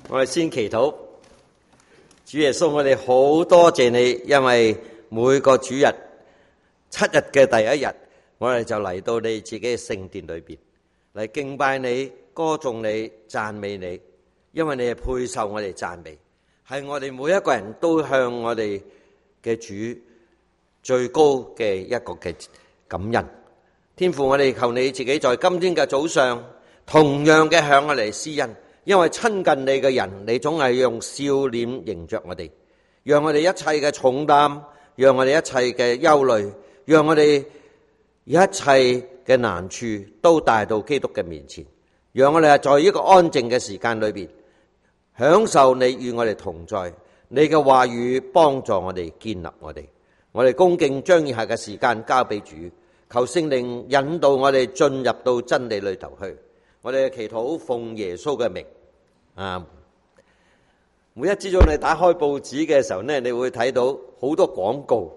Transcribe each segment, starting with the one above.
我哋先祈禱。主耶穌，我哋好多謝你，因為每個主日7日嘅第一日，我哋就嚟到你自己嘅聖殿裏邊嚟敬拜你、歌頌你、讚美你，因為你係配受我哋讚美，係我哋每一個人都向我哋嘅主最高嘅一個嘅感恩。天父，我哋求你自己在今天嘅早上同樣嘅向我哋施恩，因為親近你嘅人，你總係用笑臉迎着我哋，讓我哋一切嘅重擔，讓我哋一切嘅憂慮，讓我哋一切嘅難處都帶到基督嘅面前，讓我哋在一個安靜嘅時間裏邊享受你與我哋同在，你嘅話語幫助我哋，建立我哋。我哋恭敬將以下嘅時間交俾主，求聖靈引導我哋進入到真理裏頭去。我哋祈禱奉耶穌嘅名。每一朝早你打開報紙嘅時候呢，你會睇到好多廣告，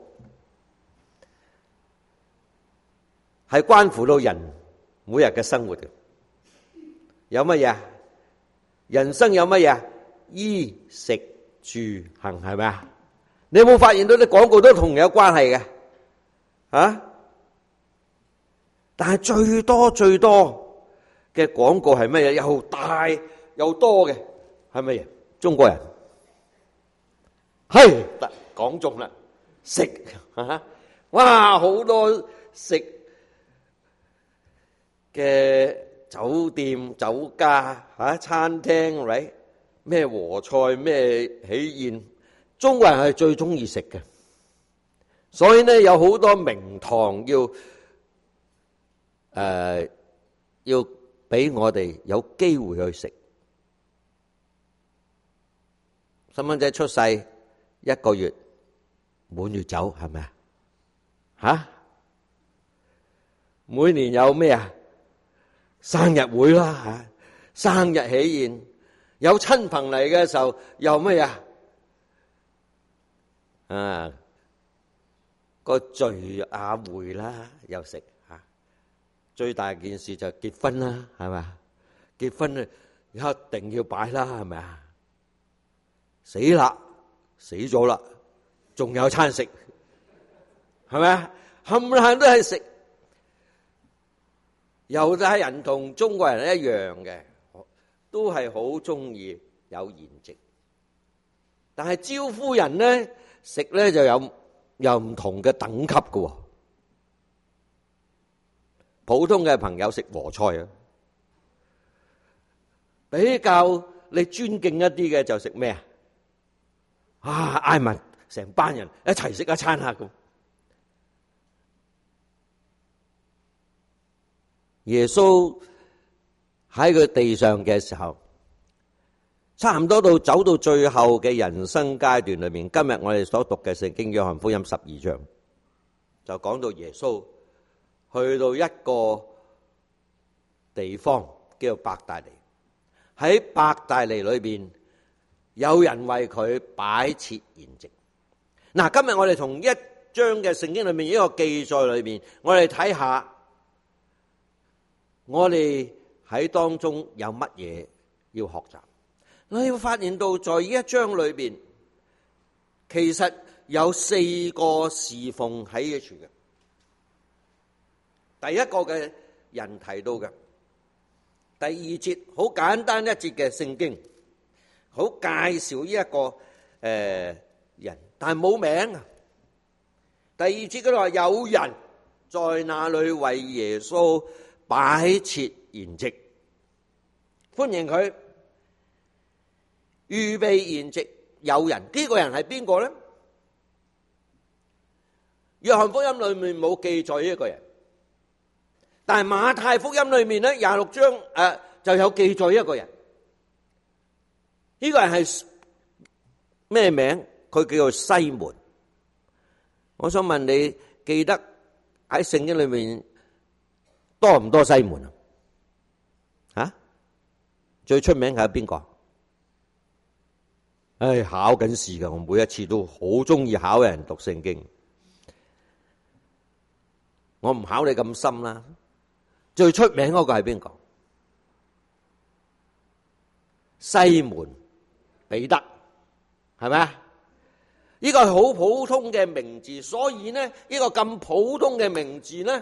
係關乎到人每日嘅生活嘅。有乜嘢？人生有乜嘢？衣食住行，係咪啊？你有冇發現到啲廣告都同有關係嘅？但係最多嘅廣告係乜嘢？又大又多嘅係乜嘢？中國人係講中啦，食哇，好多食嘅酒店、酒家餐廳，right？咩和菜、咩喜宴，中國人係最中意食嘅，所以呢有好多名堂要俾我哋有機會去食。細蚊仔出世1個月滿月酒，係咪啊？每年有咩啊？生日會啦，生日喜宴，有親朋嚟嘅時候又咩啊？個聚會啦，又食吓。最大件事就結婚啦，係咪？結婚一定要擺啦，係咪啊？死咗啦，仲有餐食，係咪啊？冚唪唥都係食。猶太人同中國人一樣嘅，都係好中意有筵席。但係招呼人呢，食呢就有唔同嘅等級嘅。普通嘅朋友食和菜比較你尊敬一啲嘅就食咩嗌埋成班人一齊食一餐咁。耶穌喺佢地上嘅時候，差唔多走到最後嘅人生階段裏面，今日我哋所讀嘅聖經約翰福音12章就講到耶穌去到一個地方叫做伯大尼，喺伯大尼裏邊有人為佢擺設筵席。嗱，今日我哋從一章嘅聖經裏面一個記載裏面，我哋睇下我哋喺當中有乜嘢要學習。你會發現到在呢一章裏邊，其實有4個侍奉喺呢處嘅。第一個嘅人提到嘅，第2節好簡單一節嘅聖經，好介紹呢一個人，但係冇名。第2節嗰度話有人在那裏為耶穌擺設筵席，歡迎佢，預備筵席。有人，呢個人係邊個呢？約翰福音裏面冇記載呢一個人，但係馬太福音裏面咧26章就有記載一個人。呢個人係咩名？佢叫做西門。我想問你，記得喺聖經裏面多唔多西門啊？最出名係邊個？考緊試㗎，我每一次都好中意考人讀聖經。我唔考你咁深啦。最出名嗰個係邊個？西門彼得，係咪啊？呢個係好普通嘅名字，所以呢，呢個咁普通嘅名字呢，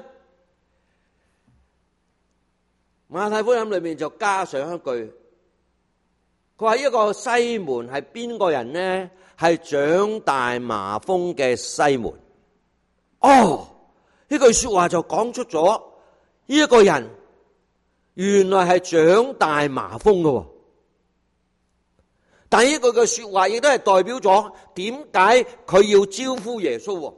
馬太福音裏面就加上一句，佢話呢個西門係邊個人呢？係長大麻風嘅西門。哦，呢句說話就講出咗呢一個人原來係長大麻風嘅。但係呢句嘅說話亦都係代表咗點解佢要招呼耶穌。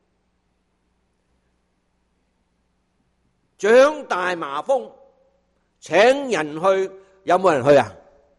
長大麻風，請人去，有冇人去啊？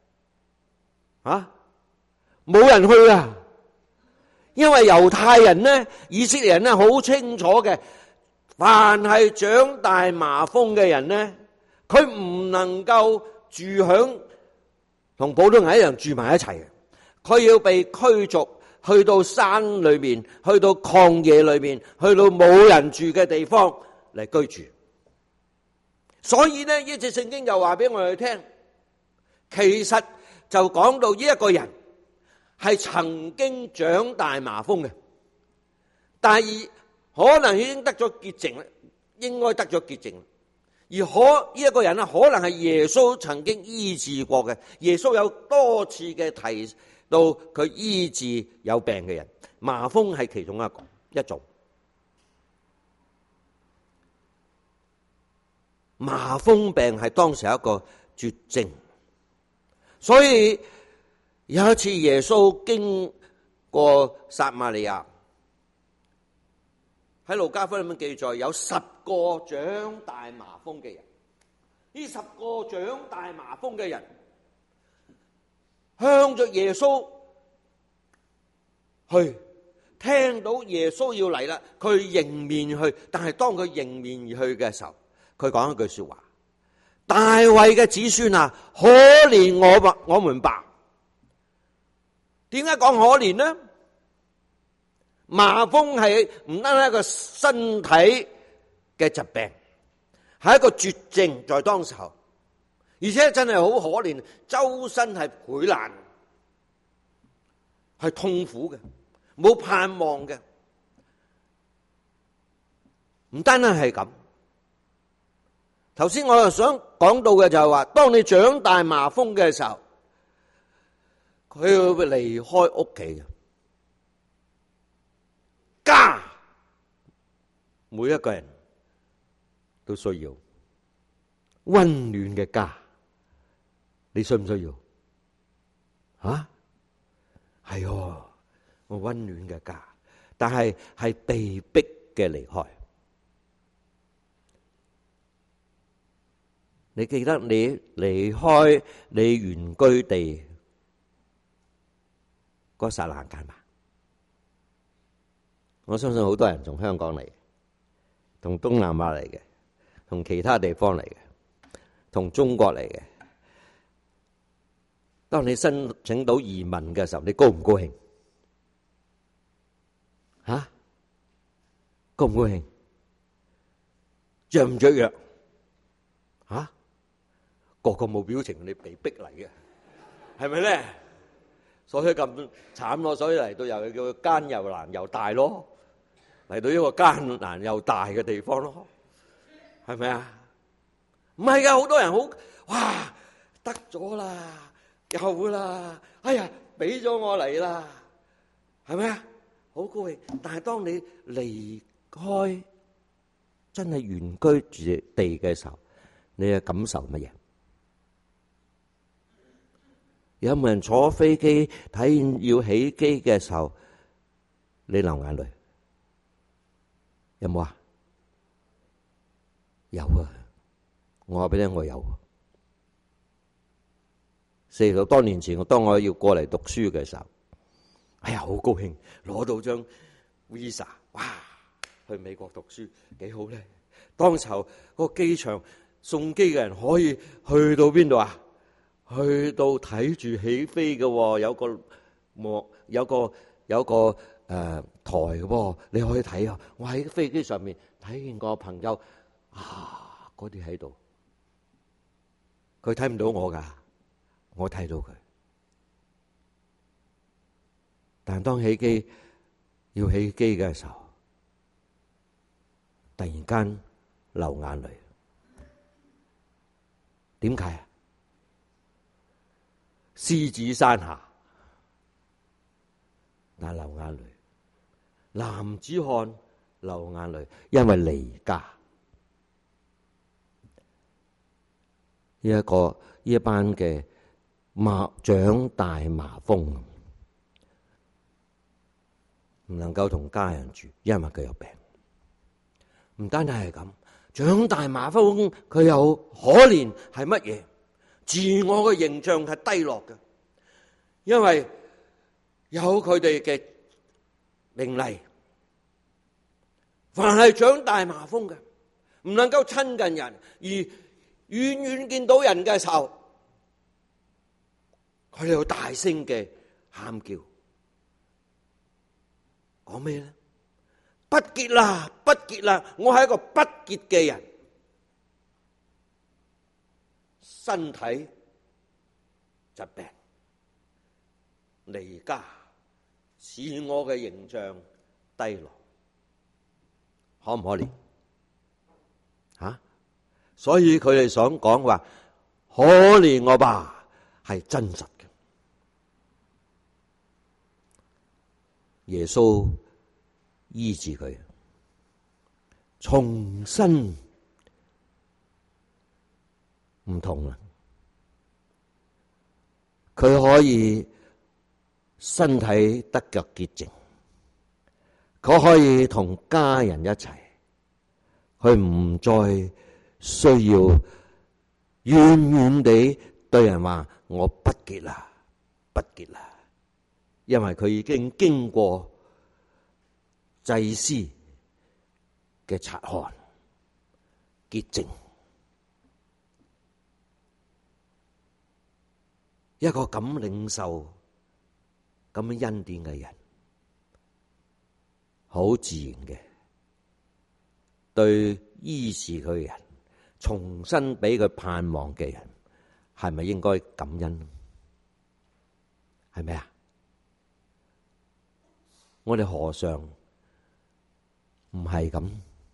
冇人去啊！因為猶太人呢，以色列人呢，好清楚嘅，凡係長大麻風嘅人呢，佢唔能夠住響同普通人一樣住埋一齊嘅，佢要被驅逐去到山裏面，去到曠野裏面，去到冇人住嘅地方嚟居住。所以呢，呢節聖經就話俾我哋聽，其實就講到呢一個人係曾經長大麻風嘅，但係可能已經得咗潔淨啦，應該得咗潔淨。而呢一個人可能係耶穌曾經醫治過嘅，耶穌有多次嘅提到佢醫治有病嘅人，麻風係其中一種。麻風病係當時一個絕症，所以有一次耶穌經過撒瑪利亞，喺路加福音記載有10個長大麻風嘅人。呢10個長大麻風嘅人向着耶穌去，聽到耶穌要嚟啦，佢迎面去。但係當佢迎面而去嘅時候，佢講一句說話：大衛嘅子孫啊，可憐我們吧。點解講可憐呢？麻風係唔單係一個身體嘅疾病，係一個絕症在當時候，而且真係好可憐，周身係潰爛，係痛苦嘅，冇盼望嘅。唔單單係咁，頭先我又想講到嘅就係話，當你長大麻風嘅時候，佢會離開屋企嘅家，每一個人都需要溫暖嘅家，你需唔需要？係我溫暖嘅家，但係被逼嘅離開。你記得你離開你原居地嗰剎那間嘛？我相信好多人從香港嚟，從東南亞嚟嘅，從其他地方嚟嘅，從中國嚟嘅。當你申請到移民嘅時候，你高唔高興？高唔高興？雀唔雀躍？個個冇表情，你被逼嚟嘅，係咪咧？所以咁慘咯，所以嚟到又叫艱又難又大咯，嚟到一個艱難又大嘅地方咯，係咪啊？唔係噶，好多人好哇，得咗啦，有啦，哎呀，俾咗我嚟啦，係咪啊？好高興。但係當你離開真係原居住地嘅時候，你嘅感受乜嘢？有冇人坐飛機睇見要起機嘅時候，你流眼淚？有冇啊？有啊！我話俾你聽，我有。40多年前，當我要過嚟讀書嘅時候，哎呀，好高興，攞到張 visa， 哇！去美國讀書幾好咧！當時候個機場送機嘅人可以去到邊度啊？去到睇住起飛嘅，有個台嘅，你可以睇啊！我喺飛機上面睇見個朋友嗰啲喺度，佢睇唔到我噶，我睇到佢。 但當要起機嘅時候，突然間流眼淚。點解啊？獅子山下，但流眼淚。男子漢流眼淚，因為離家。呢一班嘅長大麻風，唔能夠同家人住，因為佢有病。唔單單係咁，長大麻風佢有可憐係乜嘢？自我嘅形象係低落嘅，因為有佢哋嘅名利。凡係長大麻風嘅，唔能夠親近人，而遠遠見到人嘅時候，佢哋有大聲嘅喊叫，講咩咧？不潔啦，不潔啦！我係一個不潔嘅人，身體疾病，離家，自我嘅形象低落，可唔可憐？所以佢哋想講話，可憐我吧，係真實嘅。耶穌醫治佢，重新唔同啦。佢可以身體得腳潔淨，佢可以同家人一齊，佢唔再需要遠遠地對人話我不潔啦，不潔啦，因為佢已經經過祭司嘅察看潔淨。一個咁領受咁樣恩典嘅人，好自然嘅對醫治佢嘅人，重新俾佢盼望嘅人，係咪應該感恩？係咪啊？我哋何嘗唔係咁？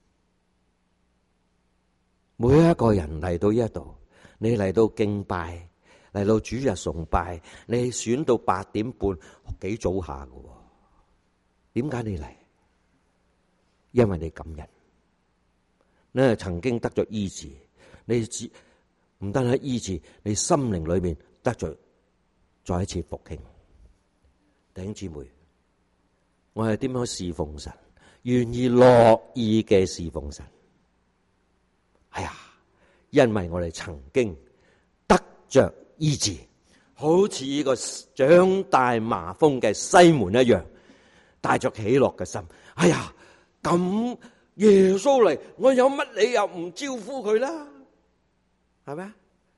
每一個人嚟到呢一度，你嚟到敬拜，嚟到主日崇拜，你選到8點半，幾早下㗎喎？點解你嚟？因為你感恩，你係曾經得咗醫治，你唔單係醫治，你心靈裏面得咗再一次復興。弟兄姊妹，我係點樣侍奉神？願意樂意嘅侍奉神。哎呀，因為我哋曾經得着醫治，好似呢個長大麻風嘅西門一樣，帶着喜樂嘅心。哎呀，咁耶穌嚟，我有乜理由唔招呼佢啦？係咪？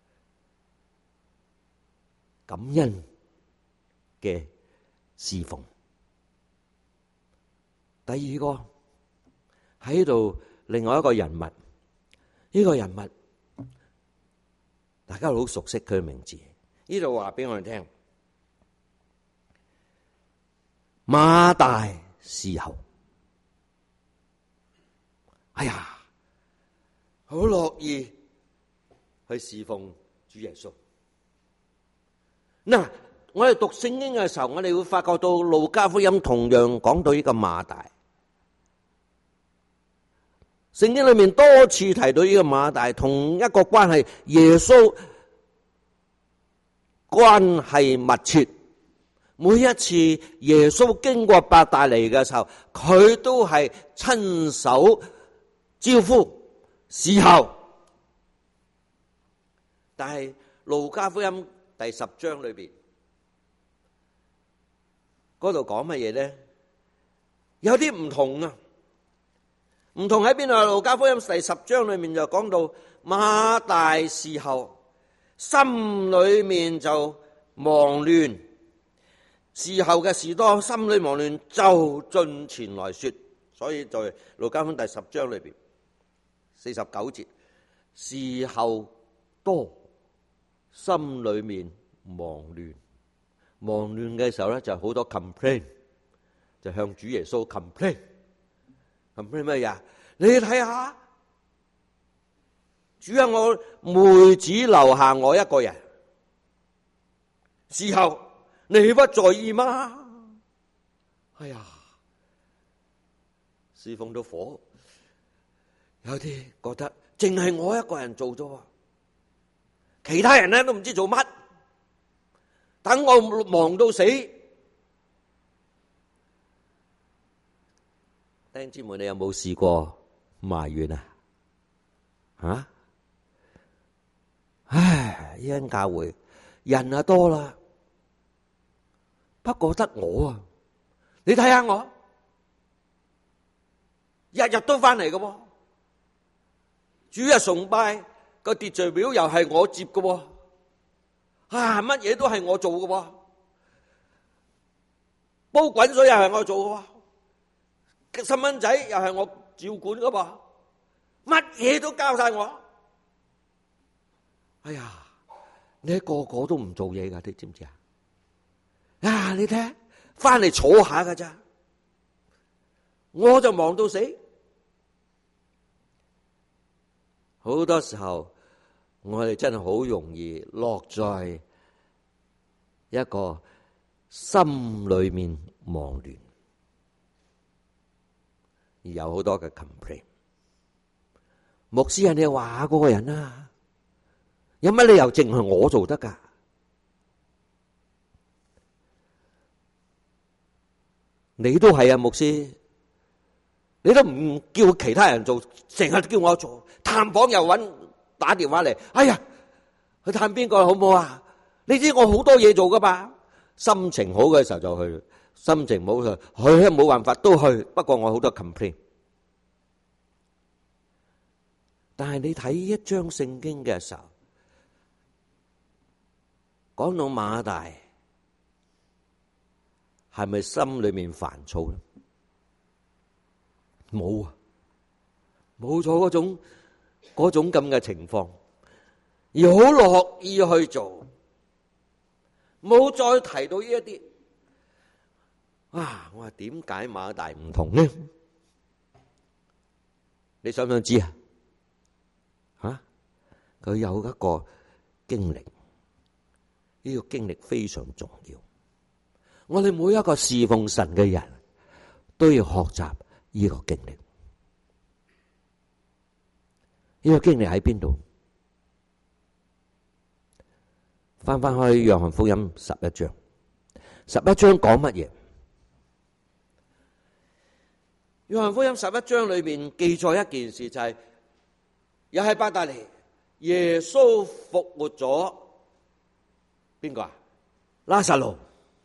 感恩嘅侍奉。第二個喺度，另外一個人物，呢個人物大家好熟悉佢嘅名字。呢度話俾我哋聽，馬大伺候。哎呀，好樂意去侍奉主耶穌。嗱，我哋讀聖經嘅時候，我哋會發覺到路加福音同樣講到呢個馬大。聖經裏面多次提到呢個馬大，同一個關係，耶穌關係密切。每一次耶穌經過伯大尼嘅時候，佢都係親手招呼侍候。但係路加福音第10章裏邊嗰度講乜嘢咧？有啲唔同啊！唔同喺邊度？路加福音第10章裏面就講到馬大伺候，心裏面就忙亂，伺候嘅事多，心裏忙亂，就進前來說。所以在路加福音第10章裏邊49節，伺候多，心裏面忙亂。忙亂嘅時候咧，就好多 complain， 就向主耶穌 complain 乜嘢啊？你睇下，主啊，我妹子留下我一個人，事後你不在意嗎？哎呀，侍奉到火，有啲覺得淨係我一個人做咗，其他人咧都唔知做乜，等我忙到死。弟兄姊妹，你有冇試過埋怨啊？吓？唉，呢間教會人啊多啦，不過得我啊！你睇下我，日日都翻嚟嘅喎，主日崇拜個秩序表又係我接嘅喎，啊，乜嘢都係我做嘅喎，煲滾水又係我做嘅喎。細蚊仔又係我照管噶噃，乜嘢都交晒我。哎呀，你個個都唔做嘢噶，你知唔知啊？啊，你睇，翻嚟坐下噶咋，我就忙到死。好多時候，我哋真係好容易落在一個心裏面忙亂。而有好多嘅 complain， 牧師人哋話嗰個人啊，有乜理由淨係我做得噶？你都係啊，牧師，你都唔叫其他人做，成日叫我做，探訪又打電話嚟，哎呀，去探邊個好唔好啊？你知我好多嘢做噶嘛，心情好嘅時候就去。心情唔好就去，冇辦法都去。不過我好多 complain。但係你睇一章聖經嘅時候，講到馬大，係咪心裏面煩躁咧？冇啊，冇咗嗰種咁嘅情況，而好樂意去做，冇再提到呢一啲。啊！我話點解馬大唔同呢？你想唔想知啊？吓，佢有一個經歷，呢個經歷非常重要。我哋每一個侍奉神嘅人都要學習呢個經歷。呢個經歷喺邊度？翻去約翰福音11章，11章講乜嘢？約翰福音11章裏面記載一件事，就係又係伯大尼，耶穌復活咗邊個啊？拉撒路。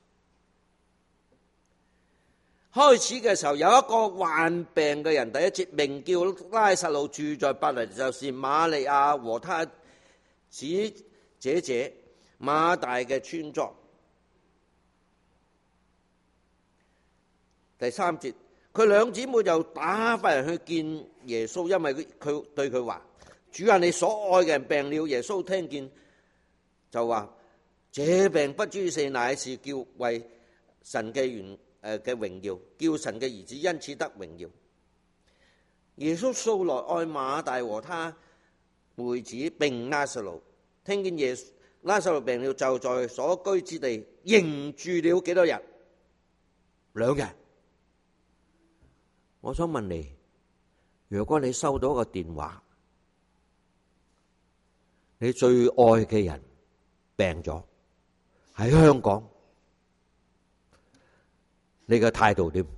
開始嘅時候有一個患病嘅人，第一節名叫拉撒路，住在伯大尼，就是瑪利亞和他子姐姐馬大嘅村莊。第3節。佢兩姊妹就打發人去見耶穌，因為佢對佢話：主啊，你所愛嘅人病了。耶穌聽見就話：這病不知死，乃是叫為神嘅榮耀，叫神嘅兒子因此得榮耀。耶穌素來愛馬大和他妹子並拉撒路，聽見拉撒路病了，就在所居之地仍住了幾多日？2日。我想問你，如果你收到一個電話，你最愛嘅人病咗喺香港，你嘅態度點？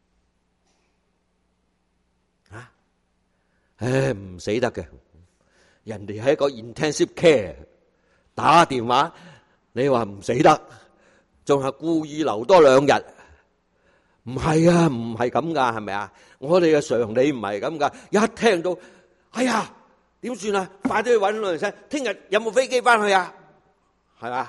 啊？唔死得嘅，人哋喺一個 intensive care 打電話，你話唔死得，仲係故意留多2日。唔係啊，唔係咁噶，係咪啊？我哋嘅常理唔係咁噶。一聽到，哎呀，點算啊？快啲去搵老人聲。聽日有冇飛機翻去啊？係嘛？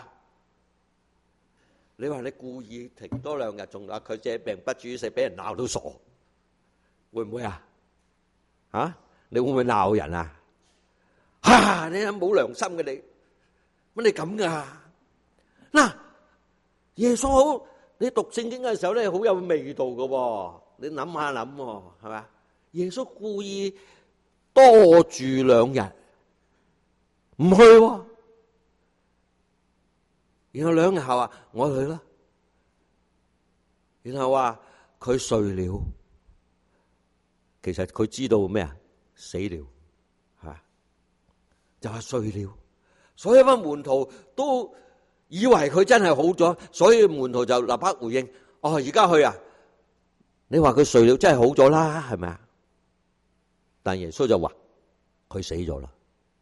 你話你故意停多2日，仲話佢這病不至於死，俾人鬧到傻，會唔會啊？吓，你會唔會鬧人啊？吓，你冇良心嘅你，乜你咁噶？嗱，耶穌好你讀聖經嘅時候咧，好有味道噶。你諗下諗，係咪？耶穌故意多住2日，唔去，然後2日後話我去啦，然後話佢睡了。其實佢知道咩啊？死了，係嘛？就話睡了。所以班門徒都以為佢真係好咗，所以門徒就立刻回應：哦，而家去啊！你話佢睡了，真係好咗啦，係咪啊？但耶穌就話佢死咗啦。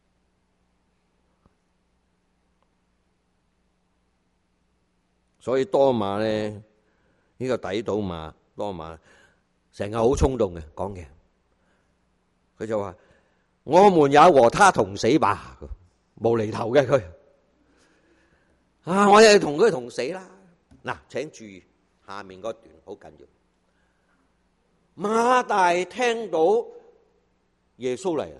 所以多馬咧，呢個抵賭馬多馬成日好衝動嘅講嘢，佢就話：我們也和他同死吧，無厘頭嘅佢。我也同佢同死啦。嗱，請注意下面嗰段好緊要。馬大聽到耶穌嚟啦，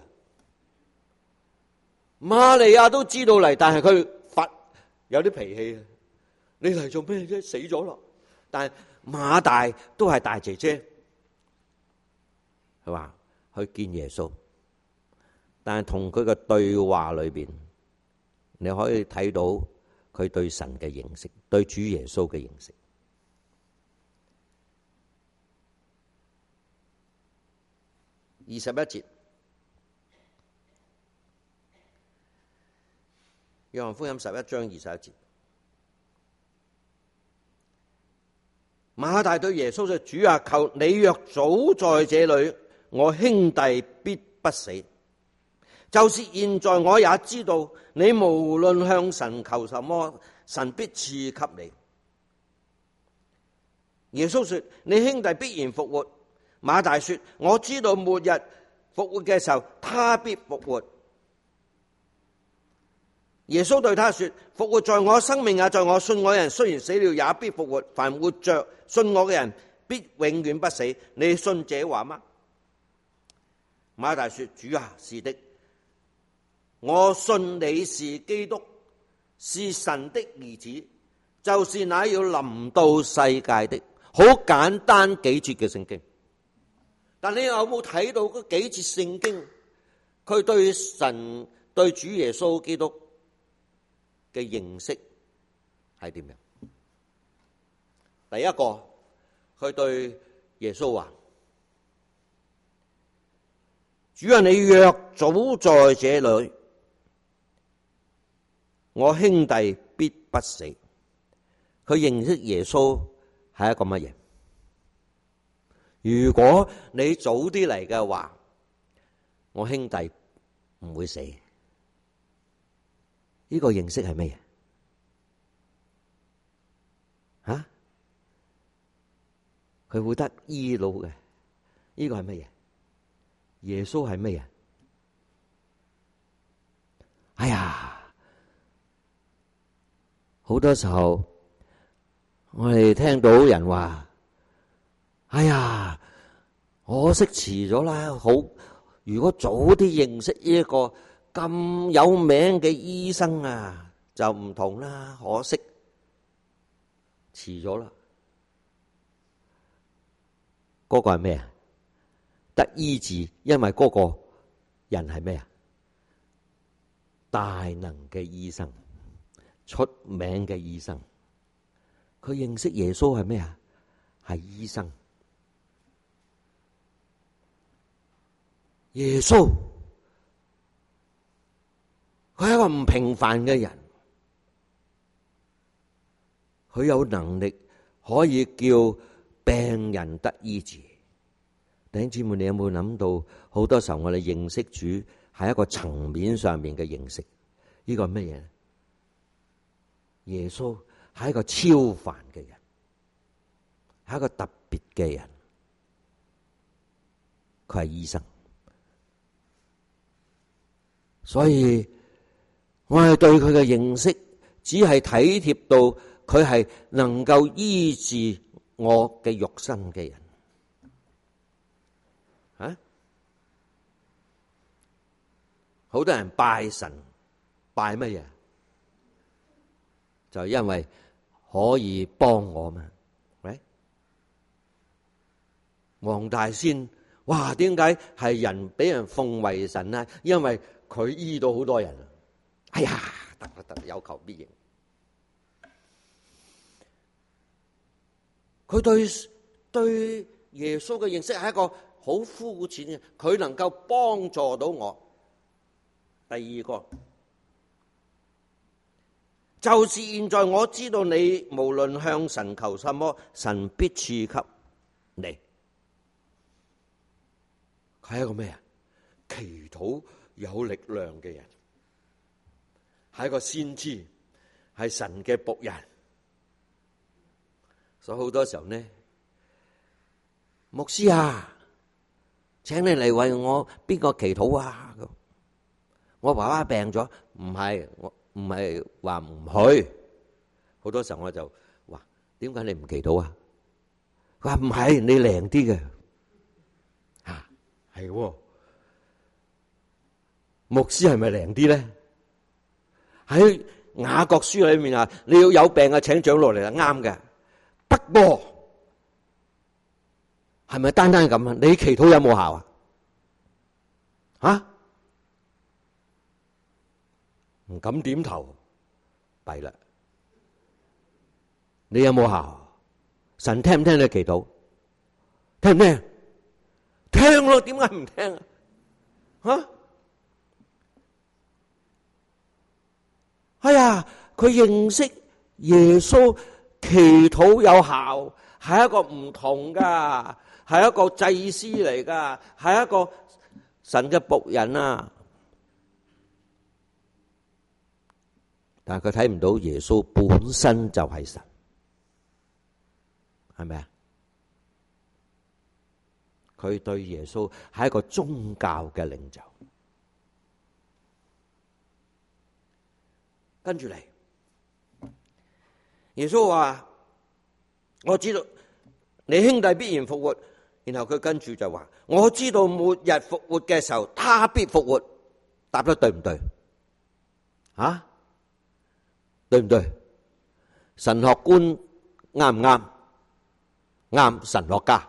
瑪利亞都知道嚟，但係佢有啲脾氣啊！你嚟做咩啫？死咗咯！但係馬大都係大姐姐，係嘛？去見耶穌，但係同佢嘅對話裏邊，你可以睇到佢對神嘅認識，對主耶穌嘅認識。21節，約翰福音11章21節，馬大對耶穌說：主啊，求你若早在這裏，我兄弟必不死。就是現在，我也知道你無論向神求什麼，神必賜給你。耶穌說：你兄弟必然復活。馬大說：我知道末日復活嘅時候，他必復活。耶穌對他說：復活在我，生命也在我。信我嘅人雖然死了，也必復活。凡活着信我嘅人，必永遠不死。你信這話嗎？馬大說：主啊，是的，我信你是基督，是神的兒子，就是那要臨到世界的。好簡單幾節嘅聖經，但你有冇睇到嗰幾節聖經？佢對神、對主耶穌基督嘅認識係點樣？第一個，佢對耶穌話：主啊，你若早在這裏，我兄弟必不死。佢認識耶穌係一個乜嘢？如果你早啲嚟嘅話，我兄弟唔會死。呢個認識係乜嘢？吓？佢會得醫老嘅？呢個係乜嘢？耶穌係乜嘢？哎呀，好多時候我哋聽到人話：哎呀，可惜遲咗啦。好，如果早啲認識呢一個咁有名嘅醫生啊，就唔同啦。可惜遲咗啦。嗰個係咩啊？得醫治，因為嗰個人係咩啊？大能嘅醫生，出名嘅醫生。佢認識耶穌係咩啊？係醫生。耶穌佢係一個唔平凡嘅人，佢有能力可以叫病人得醫治。弟兄姊妹，你有冇諗到好多時候我哋認識主係一個層面上面嘅認識？呢個係乜嘢？耶穌係一個超凡嘅人，係一個特別嘅人。佢係醫生，所以我哋對佢嘅認識只係體貼到佢係能夠醫治我嘅肉身嘅人。好多人拜神，拜乜嘢？就因為可以幫我嘛， 黃大仙，哇！點解係人俾人奉為神呢？因為佢醫到好多人。哎呀，得有求必應。佢對耶穌嘅認識係一個好膚淺嘅，佢能夠幫助到我。第二個就是現在我知道你無論向神求什麼，神必賜給你。佢係一個咩啊？祈禱有力量嘅人，係一個先知，係神嘅僕人。所以好多時候呢，牧師啊，請你嚟為我邊個祈禱啊？我爸爸病咗，唔係話唔去。好多時候我就話：點解你唔祈禱啊？佢話唔係，你靈啲嘅。吓，係喎。牧師係咪靈啲咧？喺雅各書裏面啊，你要有病啊，請長老嚟係啱嘅。不過係咪單單咁啊？你祈禱有冇效啊？吓？唔敢點頭，弊啦！你有冇效？神聽唔聽你祈禱？聽唔聽？聽咯，點解唔聽啊？吓？哎呀，佢認識耶穌，祈禱有效，係一個唔同噶，係一個祭司嚟噶，係一個神嘅僕人啊！但係佢睇唔到耶穌本身就係神，係咪啊？佢對耶穌係一個宗教嘅領袖。跟住嚟，耶穌話：我知道你兄弟必然復活。然後佢跟住就話：我知道末日復活嘅時候，他必復活。答得對唔對？啊？對唔對？神學官啱唔啱？啱，神學家。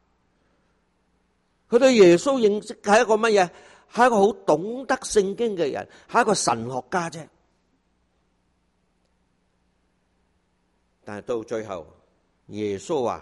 佢對耶穌認識係一個乜嘢？係一個好懂得聖經嘅人，係一個神學家啫。但係到最後，耶穌話：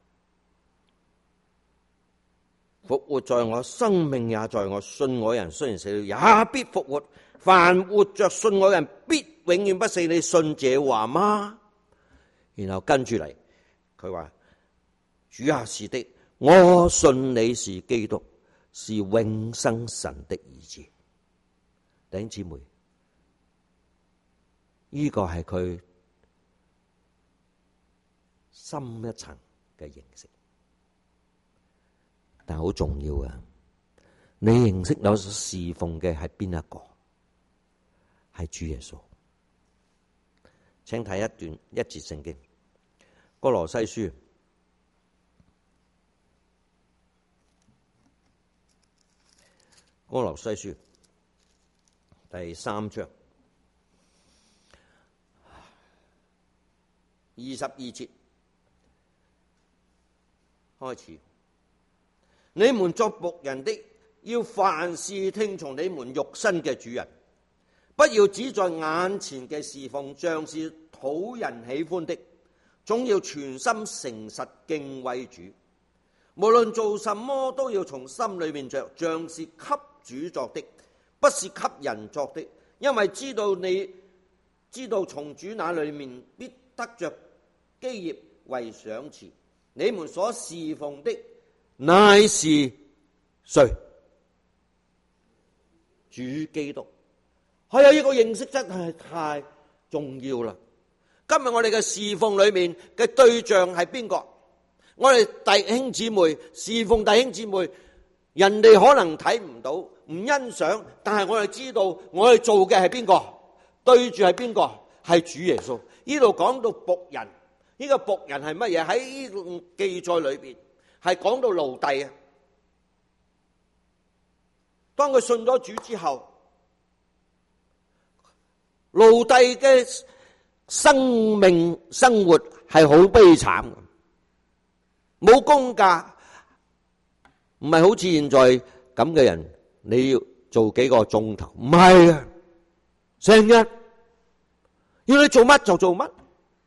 復活在我，生命也在我。信我人雖然死了，也必復活。凡活着信我人，必永遠不死。你信這話嗎？然後跟住嚟，佢話：主啊，是的，我信你是基督，是永生神的兒子。弟兄姊妹，呢個係佢深一層嘅認識，但係好重要啊！你認識到侍奉嘅係邊一個？係主耶穌。請睇一節聖經，歌羅西書第3章22節開始。你們作僕人的，要凡事聽從你們肉身嘅主人，不要只在眼前嘅侍奉，像是討人喜歡的，總要全心誠實敬畏主。無論做什麼，都要從心裏面着，像是給主作的，不是給人作的，因為知道從主那裏面必得着基業為賞賜。你們所侍奉的乃是誰？主基督。係啊，呢個認識真係太重要啦！今日我哋嘅侍奉裏面嘅對象係邊個？我哋弟兄姊妹侍奉弟兄姊妹，人哋可能睇唔到、唔欣賞，但係我哋知道我哋做嘅係邊個？對住係邊個？係主耶穌。呢度講到僕人，呢個僕人係乜嘢？喺呢個記載裏邊係講到奴隸啊。當佢信咗主之後，奴隸嘅生命生活係好悲慘嘅，冇工價， 唔係好似現在咁嘅人，你要做幾個鐘頭，唔係啊，成日要你做乜就做乜。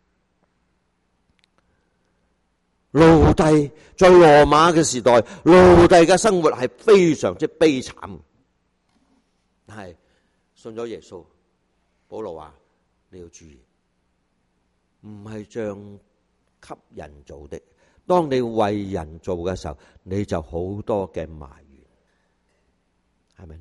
奴隸在羅馬嘅時代，奴隸嘅生活係非常之悲慘。但係信咗耶穌，保羅話你要注意，唔係像給人做的。當你為人做嘅時候，你就好多嘅埋怨，係咪呢？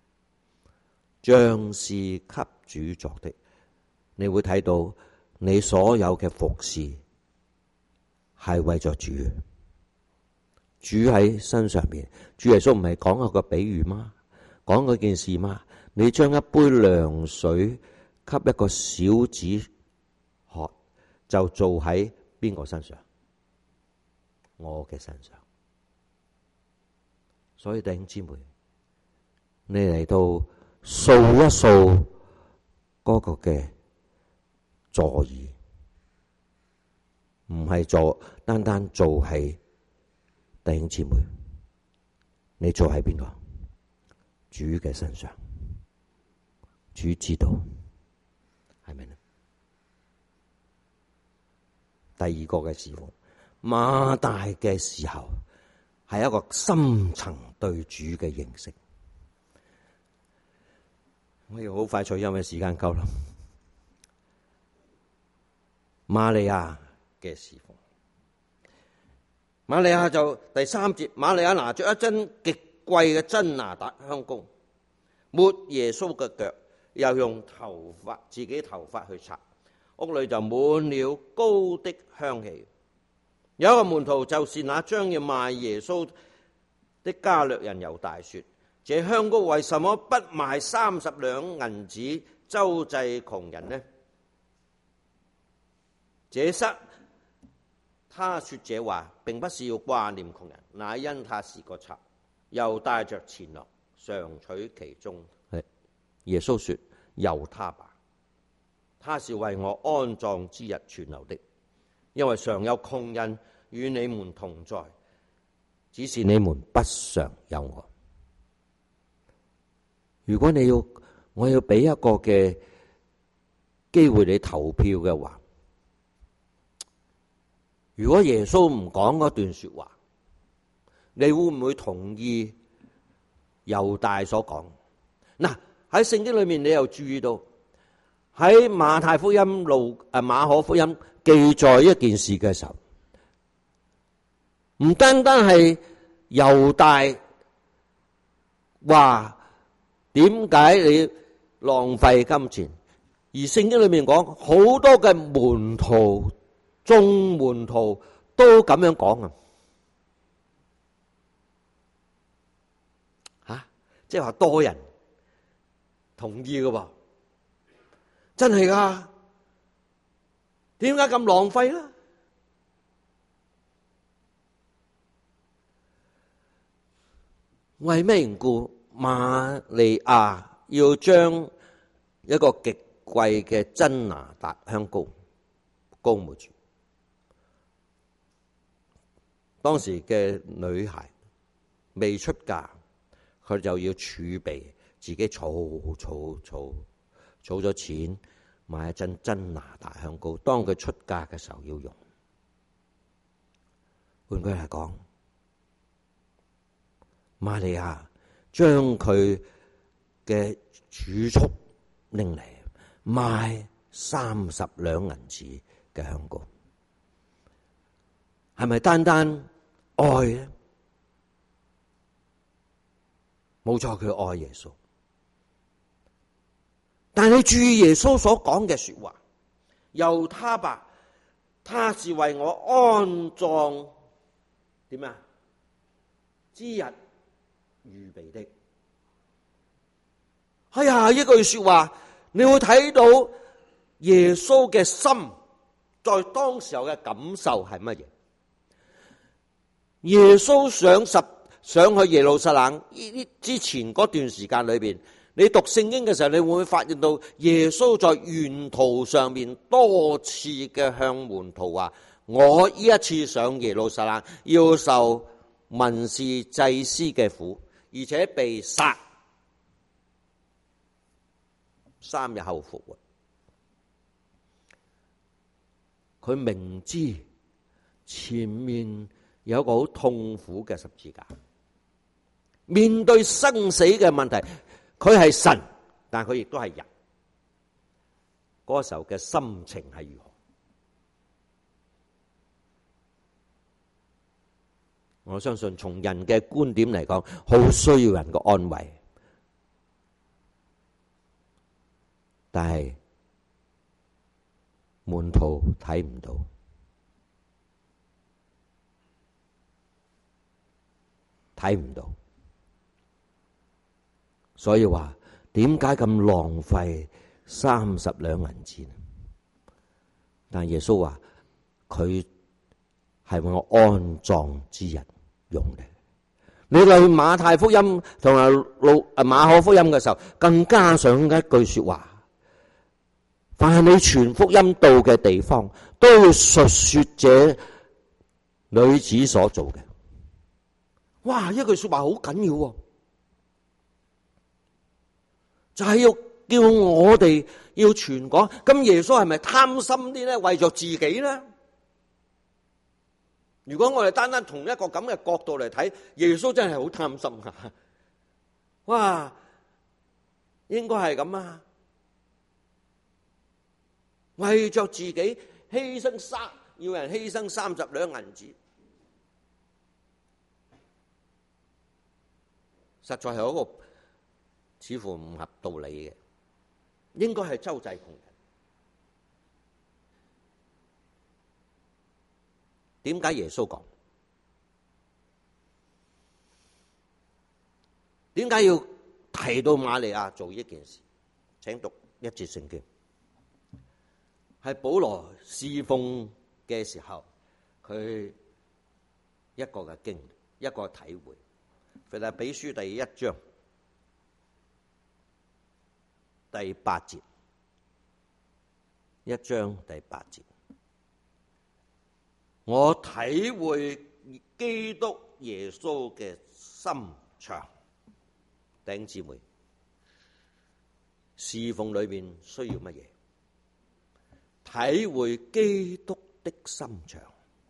像是給主作的，你會睇到你所有嘅服侍係為咗主，主喺身上面。主耶穌唔係講一個比喻嗎？講嗰件事嗎？你將一杯涼水給一個小子喝，就做喺邊個身上？我嘅身上。所以弟兄姊妹，你嚟到掃一掃嗰個嘅座椅，唔係坐，單單做喺弟兄姊妹，你坐喺邊度？主嘅身上，主知道，係咪呢？第二個嘅事奉，馬大嘅時候係一個深層對主嘅認識。我要好快脆，因為時間夠啦。瑪利亞嘅事奉，瑪利亞就第3節，瑪利亞拿着一樽極貴嘅真哪噠香膏，抹耶穌嘅腳，又用自己頭髮去擦，屋裏就滿了膏的香氣。有一個門徒，就是那將要賣耶穌的加略人猶大，說：這香膏為什麼不賣30兩銀子周濟窮人呢？他說這話並不是要掛念窮人，乃因他是個賊，又帶着錢囊，常取其中。耶穌說：由他吧，他是為我安葬之日存留的，因為常有窮人與你們同在，只是你們不常有我。如果我要俾一個嘅機會你投票嘅話，如果耶穌唔講嗰段說話，你會唔會同意猶大所講？嗱，喺聖經裏面你又注意到喺馬太福音、馬可福音記載一件事嘅時候，唔單單係猶大話點解你浪費金錢，而聖經裏面講好多嘅門徒、眾門徒都咁樣講啊！即係話多人同意嘅喎，真係噶？點解咁浪費咧？為咩緣故？瑪利亞要將一個極貴嘅真哪噠香膏膏抹住。當時嘅女孩未出嫁，佢就要儲備自己儲咗錢，買一樽真哪噠香膏，當佢出嫁嘅時候要用。換句嚟講，瑪利亞將佢嘅儲蓄拎嚟買30兩銀子嘅香膏，係咪單單愛咧？冇錯，佢愛耶穌。但係你注意耶穌所講嘅說話，由他吧，他是為我安葬點啊之日預備的。哎呀，一句說話，你會睇到耶穌嘅心在當時候嘅感受係乜嘢？耶穌上去耶路撒冷之前嗰段時間裏邊，你讀聖經嘅時候，你會唔會發現到耶穌在沿途上面多次嘅向門徒話：我呢一次上耶路撒冷要受文士祭司嘅苦，而且被殺，3日後復活。佢明知前面有一個好痛苦嘅十字架，面對生死嘅問題，佢係神，但佢亦都係人。嗰時候嘅心情係如何？我相信從人嘅觀點嚟講，好需要人嘅安慰，但係門徒睇唔到，睇唔到，所以話點解咁浪費30兩銀子？但耶穌話佢係我安葬之日用嘅。你去馬太福音同埋馬可福音嘅時候，更加上一句說話：凡係你傳福音到嘅地方，都要述說這女子所做嘅。哇！一句說話好緊要喎，就係要叫我哋要傳講。咁耶穌係咪貪心啲咧？為咗自己咧？如果我哋單單從一個咁嘅角度嚟睇，耶穌真係好貪心啊！哇，應該係咁啊！為着自己犧牲要人犧牲30兩銀子，實在係一個似乎唔合道理嘅，應該係周濟窮人。點解耶穌講？點解要提到瑪利亞做呢件事？請讀一節聖經，係保羅侍奉嘅時候，佢一個嘅經歷，一個體會。腓立比書第1章第8節，1章第8節。我體會基督耶穌嘅心腸，弟兄姊妹，侍奉裏面需要乜嘢？體會基督的心腸。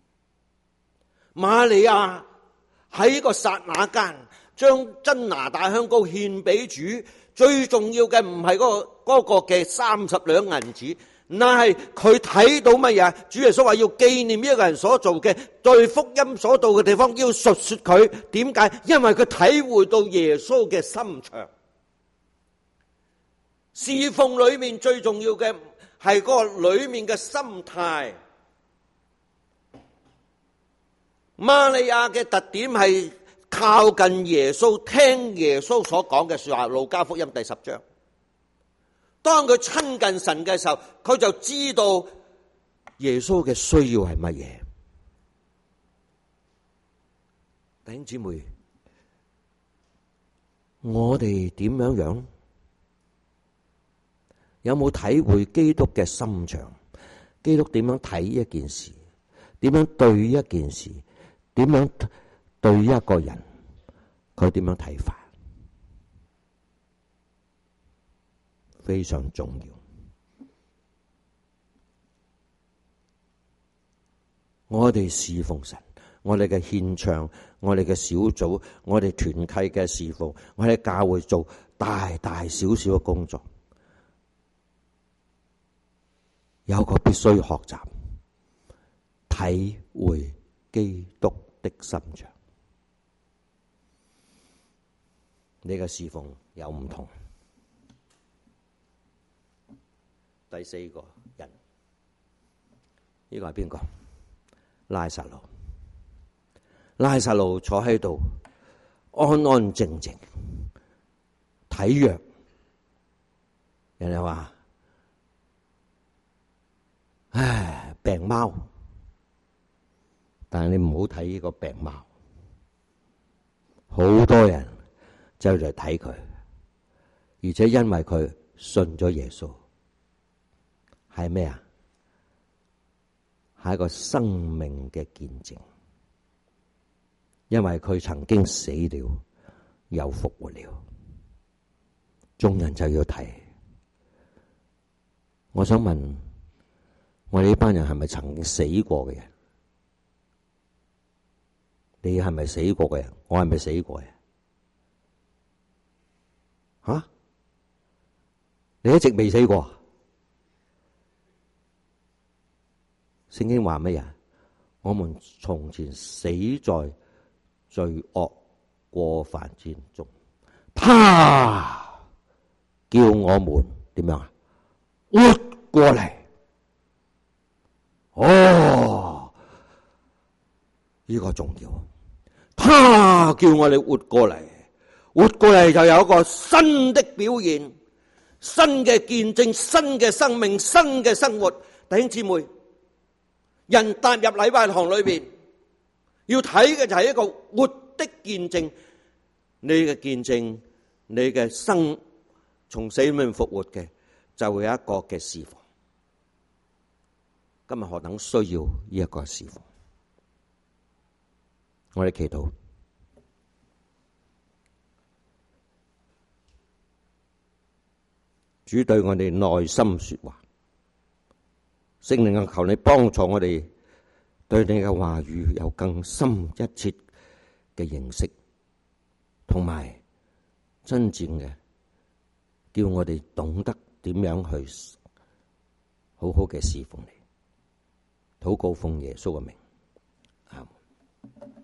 瑪利亞喺個剎那間，將真拿大香膏獻俾主，最重要嘅唔係嗰個嘅30兩銀子。那係佢睇到乜嘢？主耶穌話要紀念一個人所做嘅，對福音所到嘅地方要述說佢。點解？因為佢體會到耶穌嘅心腸。侍奉裏面最重要嘅係嗰個裏面嘅心態。瑪利亞嘅特點係靠近耶穌，聽耶穌所講嘅說話。路加福音第10章。當佢親近神嘅時候，佢就知道耶穌嘅需要係乜嘢。弟兄姊妹，我哋點樣？有冇體會基督嘅心腸？基督點樣睇一件事？點樣對一件事？點樣對一個人？佢點樣睇法？非常重要。我哋侍奉神，我哋嘅獻唱，我哋嘅小組，我哋團契嘅侍奉，我哋教會做大大小小嘅工作，有個必須學習，體會基督的心腸。你嘅侍奉有唔同。第4個人，呢個係邊個？拉撒路。拉撒路坐喺度，安安靜靜，體弱。人哋話：唉，病貓。但係你唔好睇呢個病貓，好多人走嚟睇佢，而且因為佢信咗耶穌。係咩啊？係一個生命嘅見證。 因為佢曾經死了，又復活了。眾人就要提，我想問我哋呢班人係咪曾經死過嘅人？你係咪死過嘅人？我係咪死過嘅人？吓？你一直未死過？聖經話乜嘢？我們從前死在罪惡過犯之中，他叫我們點樣啊？活過嚟。哦，呢個重要。他叫我哋活過嚟，活過嚟就有一個新的表現，新嘅見證，新嘅生命，新嘅生活。弟兄姊妹，人踏入禮拜堂裏邊，要睇嘅就係一個活的見證。你嘅見證，你嘅生從死裏面復活嘅，就會有一個嘅侍奉。今日何等需要呢一個侍奉？我哋祈禱，主對我哋內心說話，聖靈啊，求你幫助我哋對你嘅話語有更深一切嘅認識，同埋真正嘅叫我哋懂得點樣去好好嘅侍奉你。禱告奉耶穌嘅名，阿門。